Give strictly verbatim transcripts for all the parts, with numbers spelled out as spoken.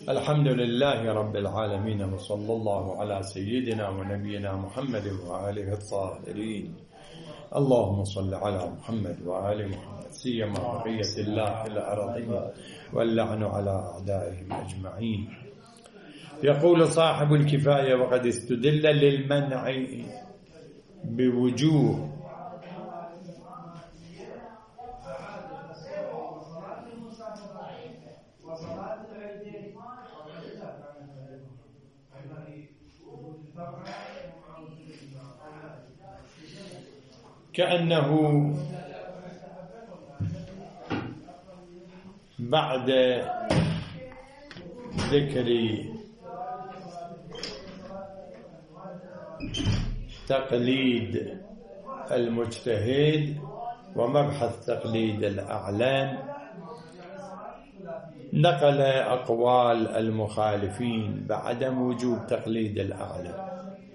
الحمد لله رب العالمين، وصلى الله على سيدنا ونبينا محمد وآله الطاهرين. اللهم صل على محمد وآل محمد، سيما بقية الله في الأرضين، واللعن على أعدائهم أجمعين. يقول صاحب الكفاية: وقد استدل للمنع بوجوه كأنه بعد ذكر تقليد المجتهد ومبحث تقليد الأعلام نقل أقوال المخالفين بعدم وجوب تقليد الأعلام،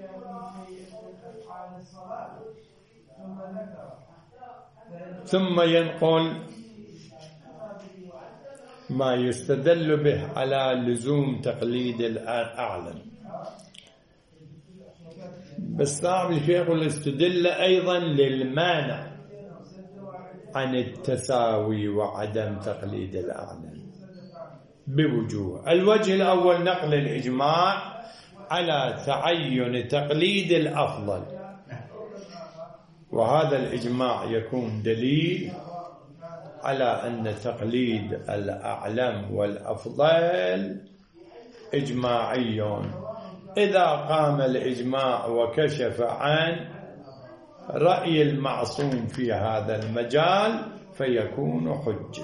ثم ينقل ما يستدل به على لزوم تقليد الأعلم. بس صاحب الشيخ استدل أيضا للمانع عن التساوي وعدم تقليد الأعلم بوجوه. الوجه الأول نقل الإجماع على تعين تقليد الأفضل، وهذا الإجماع يكون دليل على أن تقليد الأعلم والأفضل إجماعي. إذا قام الإجماع وكشف عن رأي المعصوم في هذا المجال فيكون حجة.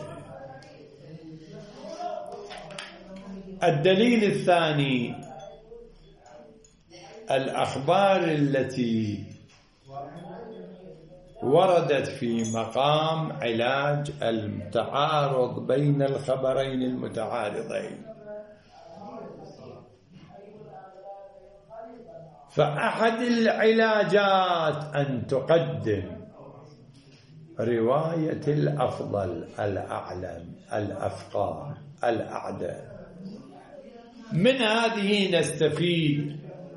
الدليل الثاني الأخبار التي وردت في مقام علاج التعارض بين الخبرين المتعارضين. فأحد العلاجات أن تقدم رواية الأفضل الأعلم الأفقه الأعدل. من هذه نستفيد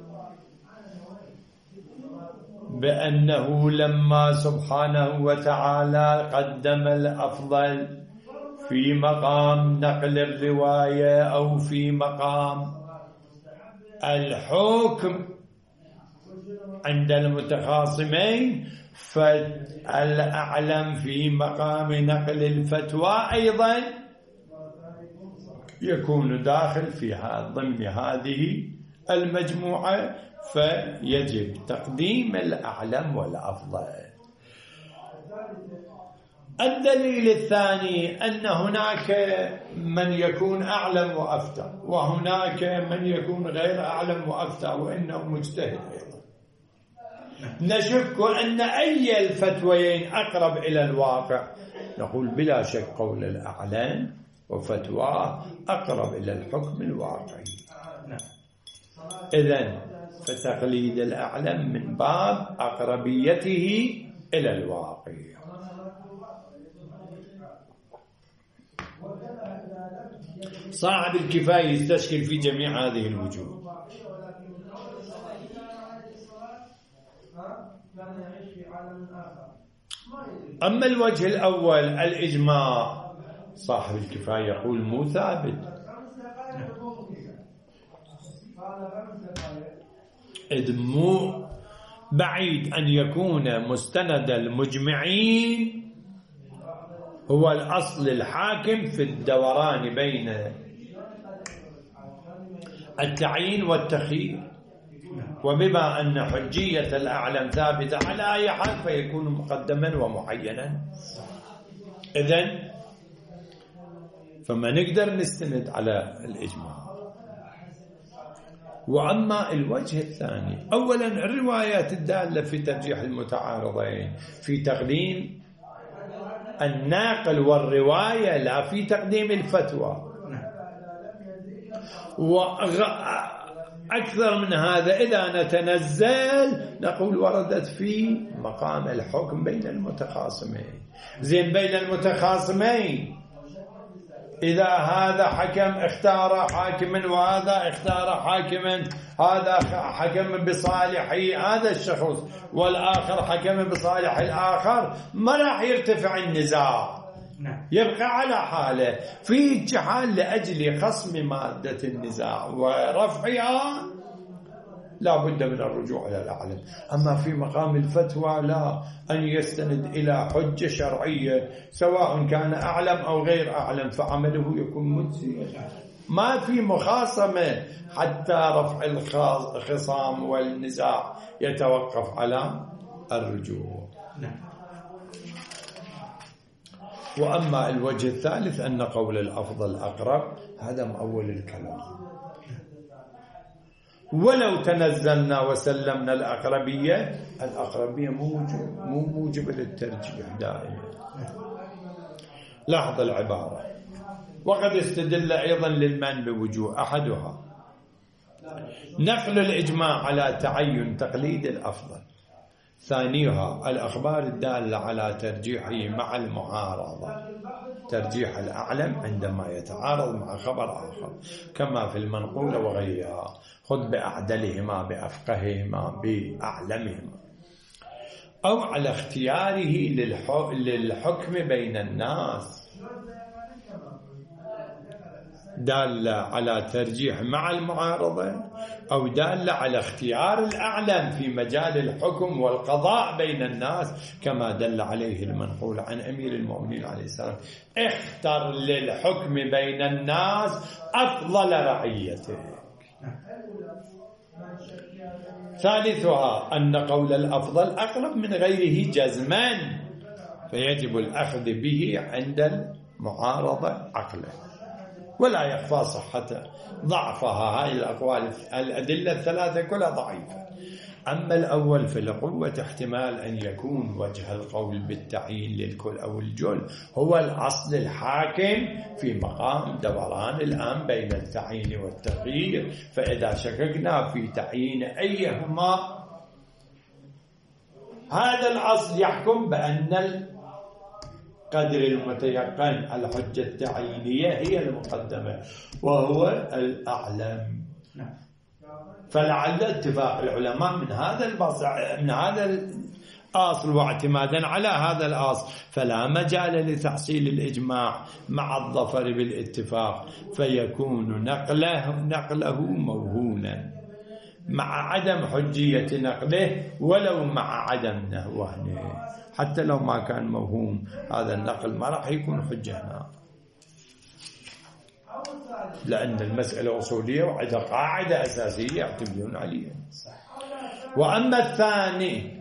بأنه لما سبحانه وتعالى قدم الأفضل في مقام نقل الرواية أو في مقام الحكم عند المتخاصمين، فالأعلم في مقام نقل الفتوى أيضا يكون داخل في ضمن هذه المجموعة، فيجب تقديم الأعلم والأفضل. الدليل الثاني أن هناك من يكون أعلم وأفتى، وهناك من يكون غير أعلم وأفتى وإنه مجتهد أيضا. نشك أن أي الفتويين أقرب إلى الواقع، نقول بلا شك قول الأعلم وفتواه أقرب إلى الحكم الواقعي. إذن فتقليد الأعلم من باب أقربيته إلى الواقع. صاحب الكفاية يستشكل في جميع هذه الوجوه. أما الوجه الأول الإجماع، صاحب الكفاية يقول مو ثابت، إذ مو بعيد أن يكون مستند المجمعين هو الأصل الحاكم في الدوران بين التعيين والتخيير، وبما أن حجية الأعلم ثابتة على أي حال فيكون مقدما ومعينا. إذن فما نقدر نستند على الإجماع. وأما الوجه الثاني، أولا الروايات الدالة في ترجيح المتعارضين في تقديم الناقل والرواية لا في تقديم الفتوى. وأكثر من هذا إذا نتنزل نقول وردت في مقام الحكم بين المتخاصمين. زين بين المتخاصمين إذا هذا حكم اختار حاكما وهذا اختار حاكما، هذا حكم بصالحي هذا الشخص والآخر حكم بصالح الآخر، ما راح يرتفع النزاع، يبقى على حاله. في اتحاد لأجل خصم مادة النزاع ورفعها لا بد من الرجوع إلى الأعلم. أما في مقام الفتوى لا، أن يستند إلى حجة شرعية سواء كان أعلم أو غير أعلم فعمله يكون مجزيا، ما في مخاصمة حتى رفع الخصام والنزاع يتوقف على الرجوع. وأما الوجه الثالث أن قول الأفضل أقرب، هذا مأول الكلام. ولو تنزلنا وسلمنا الأقربية، الأقربية موجب مو موجب للترجيح دائما. لاحظ العبارة: وقد استدل أيضا للمن بوجوه، أحدها نقل الإجماع على تعين تقليد الأفضل، ثانيها الأخبار الدالة على ترجيحه مع المعارضة، ترجيح الأعلم عندما يتعارض مع خبر آخر كما في المنقولة وغيرها، خذ بأعدلهما بأفقههما بأعلمهما، أو على اختياره للحكم بين الناس، دالة على ترجيح مع المعارضة أو دالة على اختيار الأعلم في مجال الحكم والقضاء بين الناس كما دل عليه المنقول عن أمير المؤمنين عليه السلام: اختر للحكم بين الناس أفضل رعيته. ثالثها أن قول الأفضل أقرب من غيره جزما، فيجب الأخذ به عند المعارضة عقلا، ولا يخفى صحة ضعفها. هاي الأقوال الأدلة الثلاثة كلها ضعيفة. أما الأول فلقوة احتمال أن يكون وجه القول بالتعيين للكل أو الجل هو الأصل الحاكم في مقام دوران الآن بين التعيين والتغيير، فإذا شككنا في تعيين أيهما هذا الأصل يحكم بأن القدر المتيقن الحجة التعيينية هي المقدمة وهو الأعلم. فلعل اتفاق العلماء من هذا البصع من هذا الأصل واعتمادا على هذا الأصل فلا مجال لتحصيل الإجماع مع الظفر بالاتفاق، فيكون نقله نقله موهونا مع عدم حجية نقله ولو مع عدم وهنه. حتى لو ما كان موهوم هذا النقل ما راح يكون حجة هنا، لأن المسألة أصولية وعندها قاعدة أساسية يعتمدون عليها. وأما الثاني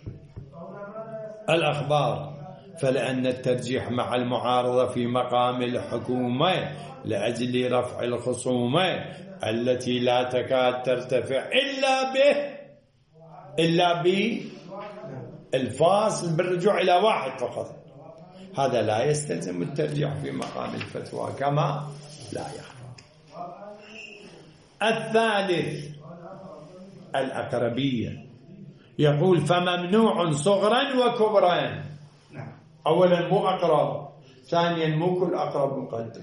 الأخبار فلأن الترجيح مع المعارضة في مقام الحكومة لأجل رفع الخصومة التي لا تكاد ترتفع إلا به إلا بالفاصل بالرجوع إلى واحد فقط، هذا لا يستلزم الترجيح في مقام الفتوى كما لا يخفى. الثالث الأقربية، يقول فممنوع صغرا وكبرا. أولا مو أقرب، ثانيا مو كل أقرب مقدم.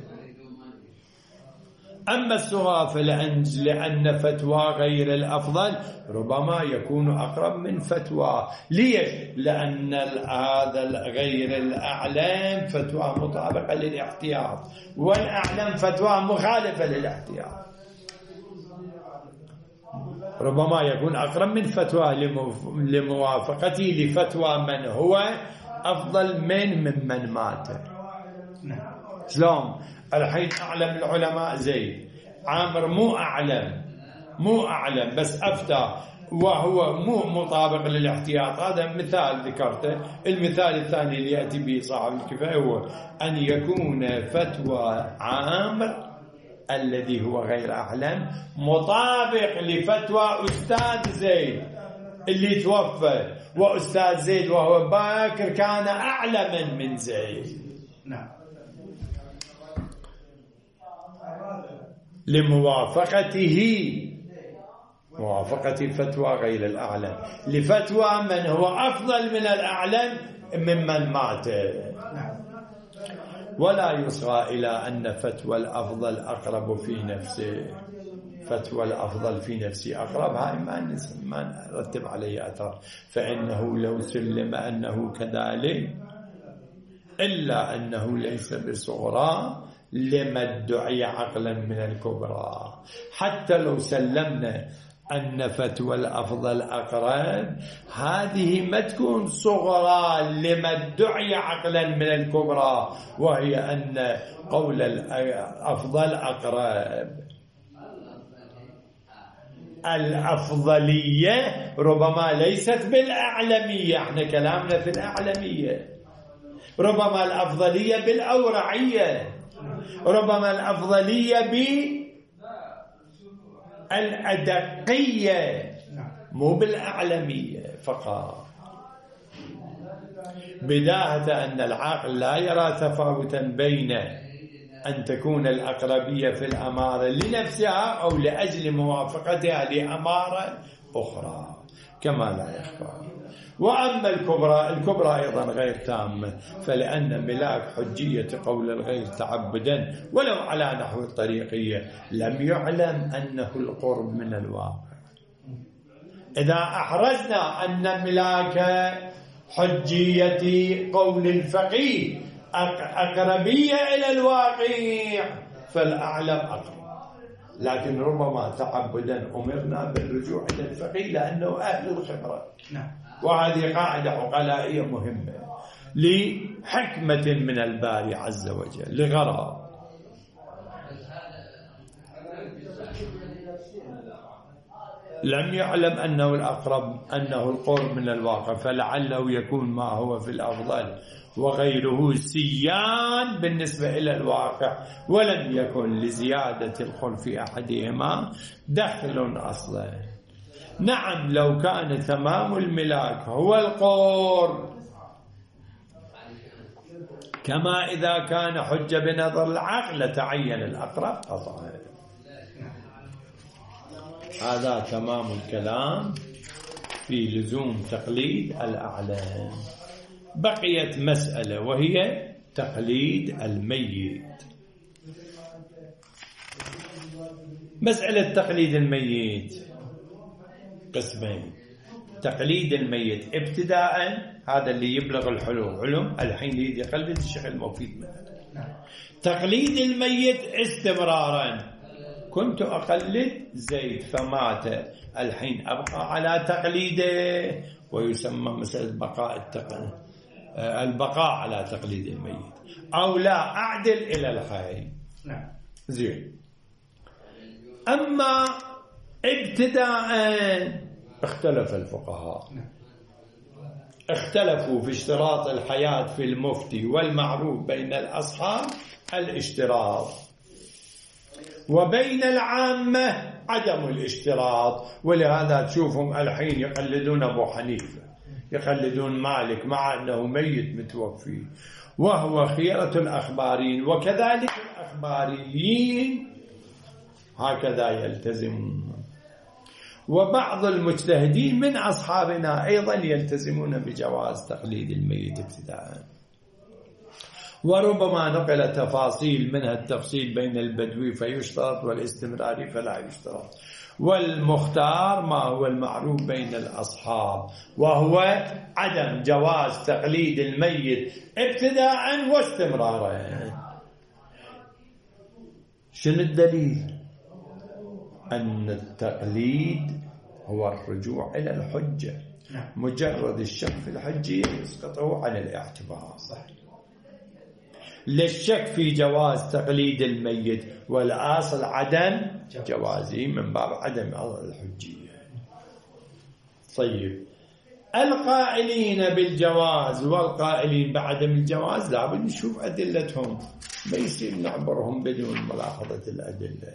أما الصغار فلأن لأن فتوى غير الأفضل ربما يكون أقرب من فتوى. ليش؟ لأن هذا غير الأعلم فتوى مطابقة للاحتياط والأعلم فتوى مخالفة للاحتياط. ربما يكون أقرب من فتوى لموافقته لفتوى من هو أفضل من ممن مات. شلون؟ الحين أعلم العلماء زيد، عامر مو أعلم مو أعلم بس أفتى وهو مو مطابق للاحتياط. هذا مثال ذكرته. المثال الثاني اللي يأتي به صاحب الكفاية هو أن يكون فتوى عامر الذي هو غير أعلم مطابق لفتوى أستاذ زيد اللي توفى، وأستاذ زيد وهو باكر كان أعلم من زيد. نعم. لموافقته موافقة فتوى غير الأعلم لفتوى من هو أفضل من الأعلم ممن مات. ولا يصغى إلى أن فتوى الأفضل أقرب في نفسه. فتوى الأفضل في نفسي أقرب، هاي ما ما نرتب عليه أثر، فإنه لو سلم أنه كذلك إلا أنه ليس بصغرى لما ادعي عقلا من الكبرى. حتى لو سلمنا أن فتوى الأفضل أقرب، هذه ما تكون صغرى لما ادعي عقلا من الكبرى، وهي أن قول الأفضل أقرب. الأفضلية ربما ليست بالأعلمية، احنا كلامنا في الأعلمية، ربما الأفضلية بالأورعية، ربما الأفضلية بالأدقية، مو بالأعلمية فقط. بداهة أن العقل لا يرى تفاوتا بين أن تكون الأقربية في الأمارة لنفسها أو لأجل موافقتها لأمارة أخرى كما لا يخفى. وأما الكبرى، الكبرى أيضا غير تامة، فلأن ملاك حجية قول الغير تعبدا ولو على نحو الطريقية لم يعلم أنه القرب من الواقع. إذا أحرزنا أن ملاك حجية قول الفقيه أقربية إلى الواقع فالأعلم أقرب، لكن ربما تعبدا أمرنا بالرجوع إلى الفقيه لأنه أهل الخبرة. وهذه قاعدة عقلائية مهمة لحكمة من الباري عز وجل لغرض. لم يعلم أنه الأقرب أنه القرب من الواقع، فلعله يكون ما هو في الأفضل وغيره سيان بالنسبة إلى الواقع، ولم يكن لزيادة الخلف أحدهما دخل أصلا. نعم لو كان تمام الملاك هو القرب، كما إذا كان حجة بنظر العقل تعين الأقرب قطعا. هذا تمام الكلام في لزوم تقليد الأعلام. بقيت مسألة وهي تقليد الميت. مسألة تقليد الميت قسمين: تقليد الميت ابتداء، هذا اللي يبلغ الحلم علم الحين يريد يقلد الشيخ المفيد منه. تقليد الميت استمرارا، كنت أقلد زيد فمات، الحين أبقى على تقليده، ويسمى مسألة بقاء التقليد، البقاء على تقليد الميت، أو لا أعدل إلى الحي. زين. أما ابتداء اختلف الفقهاء، اختلفوا في اشتراط الحياة في المفتي، والمعروف بين الأصحاب الاشتراط، وبين العامة عدم الاشتراط. ولهذا تشوفهم الحين يقلدون أبو حنيفة، يقلدون مالك مع أنه ميت متوفي، وهو خيرة الأخبارين، وكذلك الأخباريين هكذا يلتزمون. وبعض المجتهدين من أصحابنا أيضا يلتزمون بجواز تقليد الميت ابتداء، وربما نقل تفاصيل منها التفصيل بين البدوي فيشترط والاستمراري فلا يشترط. والمختار ما هو المعروف بين الأصحاب، وهو عدم جواز تقليد الميت ابتداء واستمرارا. شنو الدليل؟ أن التقليد هو الرجوع إلى الحجة، مجرد الشك في الحجية يسقطه عن الاعتبار. للشك في جواز تقليد الميت، والأصل عدم جوازه من باب عدم الحجية. طيب، القائلين بالجواز والقائلين بعدم الجواز لابد نشوف أدلتهم، ما يصير نعبرهم بدون ملاحظة الأدلة.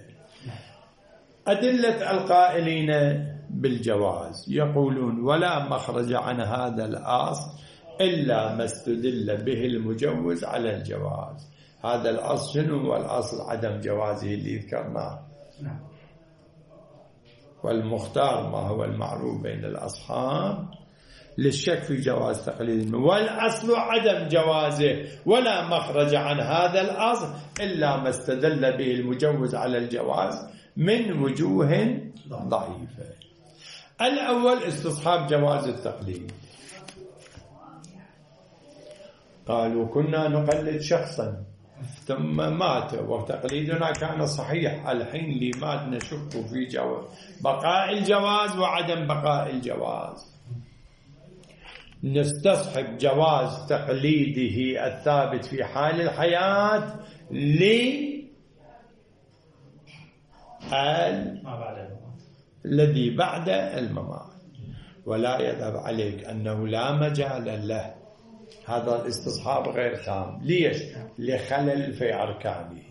أدلة القائلين بالجواز يقولون: ولا مخرج عن هذا الأصل إلا ما استدل به المجوز على الجواز. هذا الأصل شنو هو الأصل؟ عدم جوازه اللي ذكرناه. والمختار ما هو المعروف بين الأصحاب للشك في جواز تقليد، والأصل عدم جوازه ولا مخرج عن هذا الأصل إلا ما استدل به المجوز على الجواز من وجوه ضعيفة. الأول استصحاب جواز التقليد. قالوا كنا نقلد شخصا ثم مات وتقليدنا كان صحيح، الحين اللي مات نشك في جواز بقاء الجواز وعدم بقاء الجواز. نستصحب جواز تقليده الثابت في حال الحياة ل الذي بعد الممات، ولا يذهب عليك أنه لا مجال له. هذا الاستصحاب غير تام. ليش؟ لخلل في أركانه.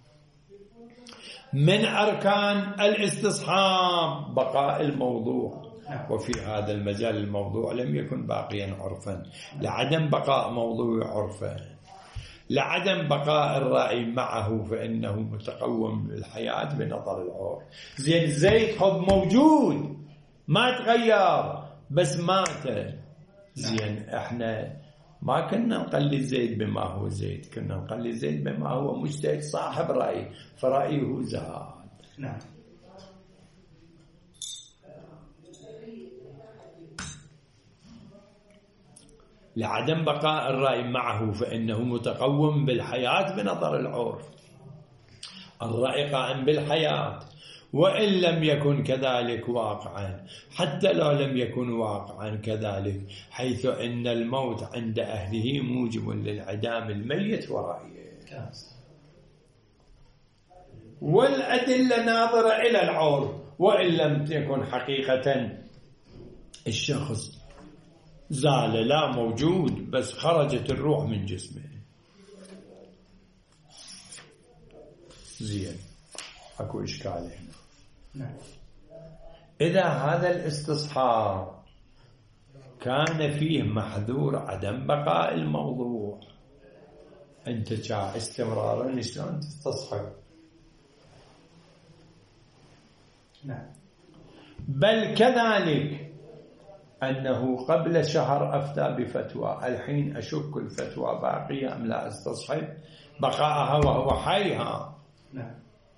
من أركان الاستصحاب بقاء الموضوع، وفي هذا المجال الموضوع لم يكن باقيا عرفا، لعدم بقاء موضوع عرفا، لعدم بقاء الرأي معه فإنه متقوم بالحياة بنظر العرف. زين زيد حب موجود ما تغير بس مات. زين احنا ما كنا نقلد زيد بما هو زيد، كنا نقلد زيد بما هو مجتهد صاحب رأي فرأيه زاد. نعم. لعدم بقاء الرأي معه فإنه متقوم بالحياة بنظر العرف. الرأي قائم بالحياة وإن لم يكن كذلك واقعا، حتى لو لم يكن واقعا كذلك، حيث إن الموت عند أهله موجب للعدام الميت ورأيه. والأدلة ناظرة إلى العرف، وإن لم تكن حقيقة الشخص زال لا موجود بس خرجت الروح من جسمه. زين أكو إشكال هنا. إذا هذا الاستصحاب كان فيه محذور عدم بقاء الموضوع، أنت جاء استمرارا شلون تستصحب؟ نعم. بل كذلك أنه قبل شهر أفتى بفتوى، الحين أشك الفتوى باقية أم لا استصحب بقاءها وهو حيها. نعم.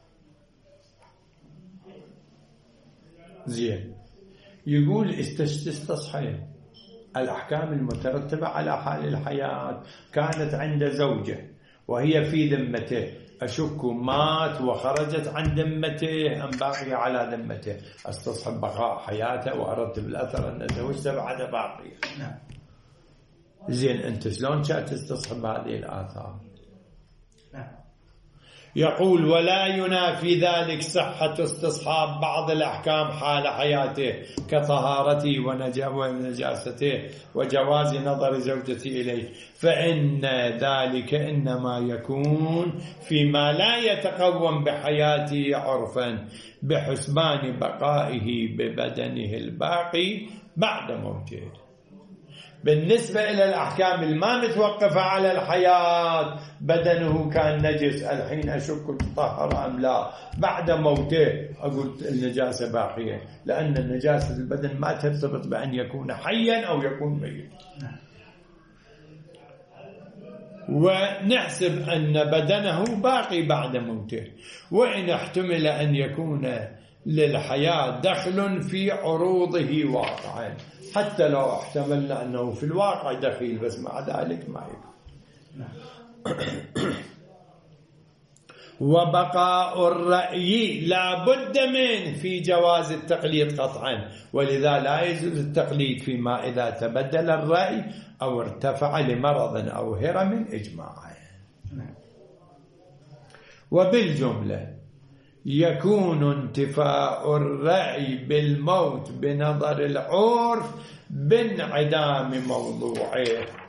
زين يقول استصحب الأحكام المترتبة على حال الحياة. كانت عند زوجه وهي في ذمته، أشك مات وخرجت عن ذمته أم باقية على ذمته، استصحب بقاء حياته وأرتب الأثر أن زوجته بعد باقية. نعم. زين أنت شلون كانت تستصحب هذه الآثار؟ نعم. يقول ولا ينافي ذلك صحة استصحاب بعض الأحكام حال حياته كطهارته ونجاسته وجواز نظر زوجته إليه، فإن ذلك إنما يكون فيما لا يتقوم بحياته عرفا بحسبان بقائه ببدنه الباقي بعد موته. بالنسبة إلى الأحكام الما متوقفة على الحياة، بدنه كان نجس، الحين أشك تطهر أم لا، بعد موته أقول النجاسة باقية، لأن النجاسة البدن ما ترتبط بأن يكون حيا أو يكون ميت. ونحسب أن بدنه باقي بعد موته، وإن احتمل أن يكون للحياة دخل في عروضه واقعا، حتى لو احتملنا أنه في الواقع دخيل بس مع ذلك ما يكون. وبقاء الرأي لا بد منه في جواز التقليد قطعا، ولذا لا يجوز التقليد فيما إذا تبدل الرأي أو ارتفع لمرض أو هرم إجماعا. وبالجملة يكون انتفاء الرأي بالموت بنظر العرف بانعدام موضوعه،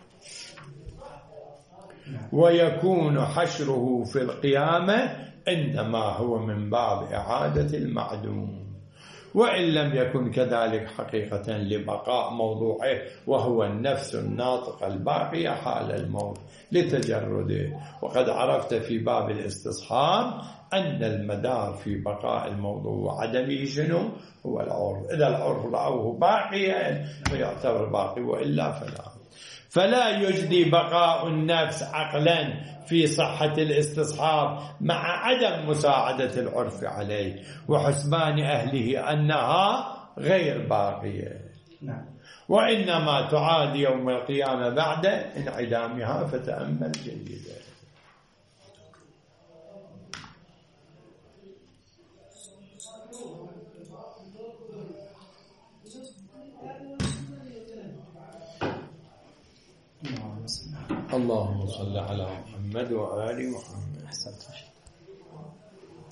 ويكون حشره في القيامة إنما هو من باب إعادة المعدوم. وإن لم يكن كذلك حقيقة لبقاء موضوعه وهو النفس الناطقة الباقية حال الموت لتجرده. وقد عرفت في باب الاستصحاب أن المدار في بقاء الموضوع وعدمه شنو؟ هو العرف. إذا العرف رأوه باقيا فيعتبر باقي وإلا فلا. فلا يجدي بقاء النفس عقلا في صحة الاستصحاب مع عدم مساعدة العرف عليه وحسبان أهله أنها غير باقية، وإنما تعاد يوم القيامة بعد انعدامها. فتأمل جيدا. اللهم صل على محمد وآل محمد.